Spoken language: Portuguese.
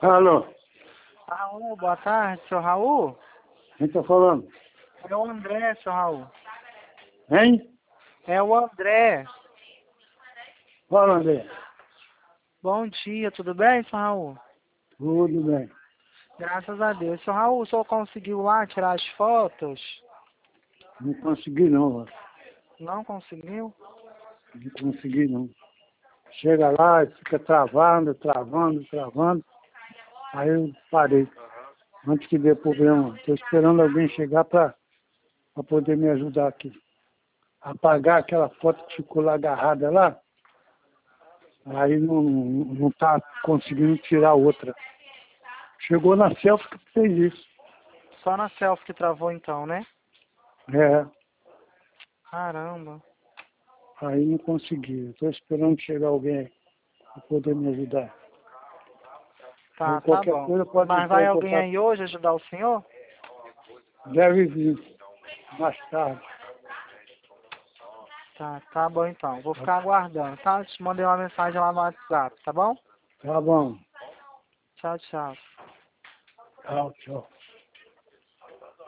Alô, Raul, boa tarde, seu Raul? quem tá falando? É o André, seu Raul. Hein? É o André. Fala, André. Bom dia, tudo bem, seu Raul? Tudo bem. Graças a Deus. Seu Raul, o senhor conseguiu lá tirar as fotos? Não consegui não, ó. Não conseguiu? Não consegui não. Chega lá e fica travando. Aí eu parei. Antes que dê problema. Estou esperando alguém chegar para poder me ajudar aqui. Apagar aquela foto que ficou lá agarrada lá. Aí não tá conseguindo tirar outra. Chegou na selfie que fez isso. Só na selfie que travou então, né? É, Caramba. aí não consegui. Estou esperando chegar alguém para poder me ajudar. Aí Tá qualquer bom. coisa pode Mas entrar vai em alguém contato. aí hoje ajudar o senhor? Deve vir mais tarde. Tá bom então. Vou ficar aguardando, tá? Te mandei uma mensagem lá no WhatsApp, tá bom? Tá bom. Tchau, tchau. Tchau, tchau.